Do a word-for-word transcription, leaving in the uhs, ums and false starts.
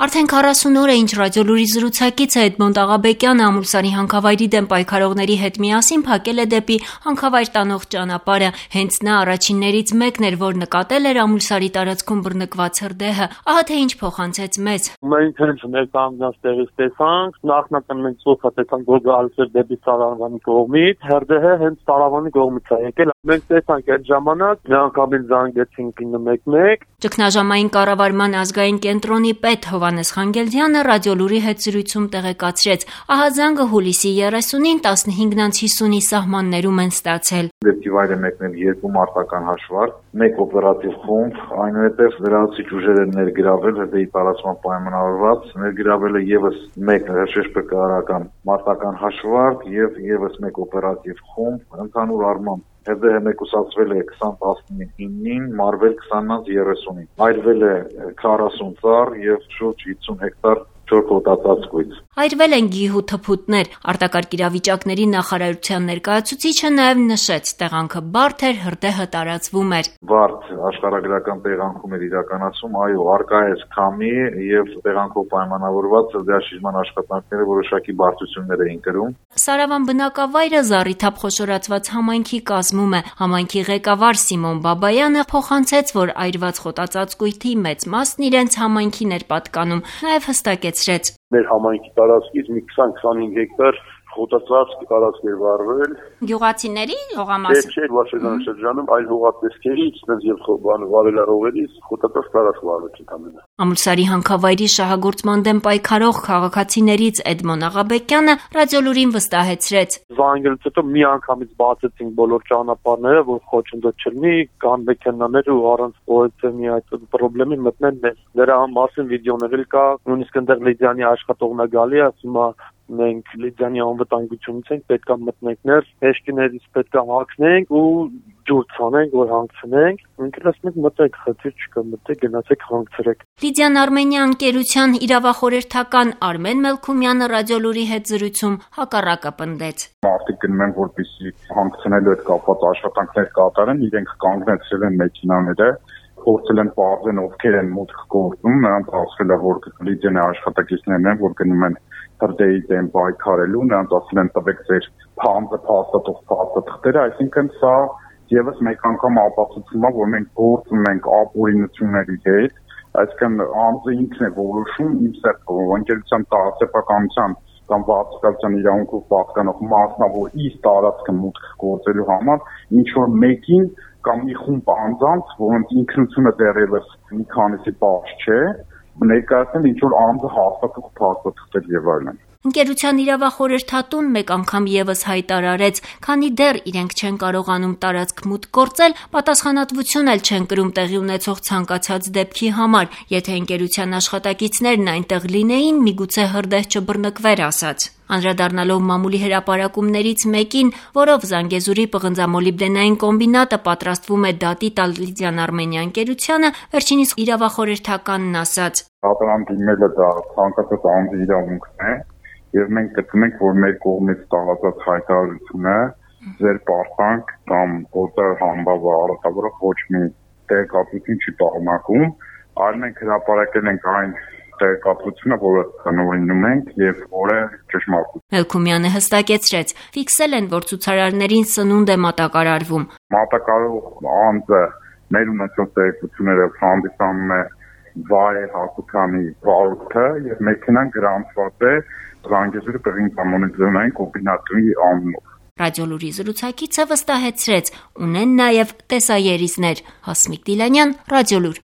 Արդեն քառասուն օր է ինչ Ռադիոլուրի զրուցակիցը Էդմոնդ Աղաբեկյանը Ամուլսարի հանքավայրի դեմ պայքարողների հետ միասին փակել է դեպի հանքավայր տանող ճանապարհը։ Հենց նա առաջիններից մեկն էր, որ նկատել էր Ամուլսարի տարածքում բռնկված հրդեհը։ Ահա թե ինչ փոխանցեց մեզ։ Մենք հենց ներկայացած տեղից տեսանք, նախնական մենք ծոփա տեսանք, որ գալիս էր դեպի Սարավանի կողմից, հրդեհը հենց Սարավանի կողմից է եկել։ Մենք տեսանք այդ ժամանակ միանգամից զանգեցինք ինը մեկ մեկ։ Ճգնաժամային կառավարման ազգային կենտրոնի պետ Հովհաննես Խանգելդյանը Ռադիոլուրի հետ զրույցում տեղեկացրեց, ահա զանգը հուլիսի երեսունին տասնհինգից հիսունի սահմաններում են ստացել։ Դեպքի վայրը մեկնել երկու մարտական հաշվարկ, մեկ օպերատիվ խումբ, այնուհետև լրացուցիչ ուժեր են ներգրավել հրդեհի տարածման պայմանավորված, ներգրավել է եւս մեկ շեշտկարական մարտական հաշվարկ եւ եւս մեկ օպերատիվ խումբ, ընդհանուր առմամբ հրդեհը մեկուսացվել է քսան տասնինին, մարվել քսանից երեսունին։ Այրվել է քառասուն ծառ եւ շուրջ հիսուն հեկտար չորքոտածածկույց։ Այրվել են գիհ ու թփուտներ։ Արտակարգ իրավիճակների նախարարության ներկայացուցիչը նաև նշեց, տեղանքը բարդ էր, հրդեհը տարածվում էր։ Բարդ աշխարհագրական տեղանքում էր իրականացում, այո, արկա է քամի եւ տեղանքով պայմանավորված հրդեհաշիժման աշխատանքները որոշակի բարդություններ էին կրում։ Սարավան բնակավայրը զառիթափ խոշորացված համայնքի կազմում է։ Համայնքի ղեկավար Սիմոն Բաբայանը փոխանցեց, որ այրված խոտածածկույթի մեծ մասն իրենց համայնքին էր պատկանում, նաև հստակեցրեց. Մեր համայնքի տարածքից մի քսան-քսանհինգ հեկտար խոտածածկ տարածք էր վառվել։ Գյուղացիների հողամաս։ Չէ, Վաշեզան շրջանում այլ հողատեսքերից, նենց եւ վարելարողերից խոտածածկ տարածք վառվեց ընդամենը։ Ամուլսարի հանքավայրի շահագործման դեմ պայքարող քաղաքացիներից Էդմոն Աղաբեկյանը Ռադիոլուրին վստահեցրեց. Զանգելուց հետո մի անգամից բացեցինք բոլոր ճանապարհները, որ խոչընդոտ չլինի, կան մեքենաներ ու առանց օ-էց-էմ-ի այդ խնդրի մտնեն մեզ։ Դրա մասին վիդեոներ էլ կա, նույնիսկ այնտեղ Լիդիանի աշխատողն է գալի, ասում է մենք Լիդիանի անվտանգությունից ենք, պետք է մտնենք ներս, հեշտիներից պետք է հագնենք ու ջուր ցանենք, որ հանգցնենք։ Մենք ասում ենք մտեք, խնդիր չկա, մտեք, գնացեք հանգցրեք։ Լիդիան Արմենիա ընկերության իրավախորհրդական Արմեն Մելքումյանը Ռադիոլուրի հետ զրույցում հակառակը պնդեց։ Մարդիկ գնում են, որպեսզի հանգցնելու հետ կապված աշխատանքներ կատարեն, իրենք կանգնեցրել են մեքենաները, փորձել են պարզեն ովքեր են մուտք գործում, նրանց ասվել է, որ Լիդիանի աշխատակիցներն են, որ գնում են հրդեհի դեմ պայքարելու, նրանց ասել են տվեք ձեր փանձը, փաստաթուղթ, փաստաթղթերը, այսինքն սա եւս մեկ անգամ ապացուցում է, որ մենք գործում ենք ապօրինությունների հետ, այսինքն անձը ինքն է որոշում իր սեփական ընկերության տարածապականության կամ վարչական իրավունքով պատկանող մասնավոր իր տարածքը մուտք գործելու համար ինչ որ մեկին կամ մի խումբ անձանց, որոնց ինքնությունը դեռևս մի քանիսի պարզ չէ, ներկայացնել ինչ որ անձը հաստատող փաստաթղթեր եւ այլն։ Ընկերության իրավախորհրդատուն մեկ անգամ եւս հայտարարեց, քանի դեռ իրենք չեն կարողանում տարածք մուտք գործել, պատասխանատվություն էլ չեն կրում տեղի ունեցող ցանկացած դեպքի համար, եթե ընկերության աշխատակիցներն այնտեղ լինեին, միգուցե հրդեհ չբռնկվեր, ասաց։ Անդրադառնալով մամուլի հրապարակումներից մեկին, որով Զանգեզուրի պղնձամոլիբդենային կոմբինատը պատրաստվում է դատի տալ Լիդիան Արմենիա ընկերությանը, վերջինիս իրավախորհրդականն ասաց. Դատարան դիմելը դա ցանկացած անձի իրավունքն է, եւ մենք գտնում ենք, որ մեր կողմից տարածած հայտարարությունը ձեր պարտանք կամ օտար համբավը առատավորը ոչ մի տեղեկատվություն չի պարունակում, այլ մենք հրապարակել ենք այն տեղեկատվությունը, որը տնօրինում ենք եւ որը ճշմարտ է։ Մելքումյանը հստակեցրեց, ֆիքսել են, որ ցուցարարներին սնունդ է մատակարարվում։ Մատակարարող անձը մեր ունեցող տեղեկությունները հանդիսանում է վայր հատուցանի վարորդը եւ մեքենան գրանցված է Զանգեզուրի պղնձամոլիբդենային կոմբինատի անունով։ Ռադիոլուրի զրուցակիցը վստահեցրեց, ունեն նաև տեսաերիզներ։ Հասմիկ Դիլանյան, Ռադիոլուր։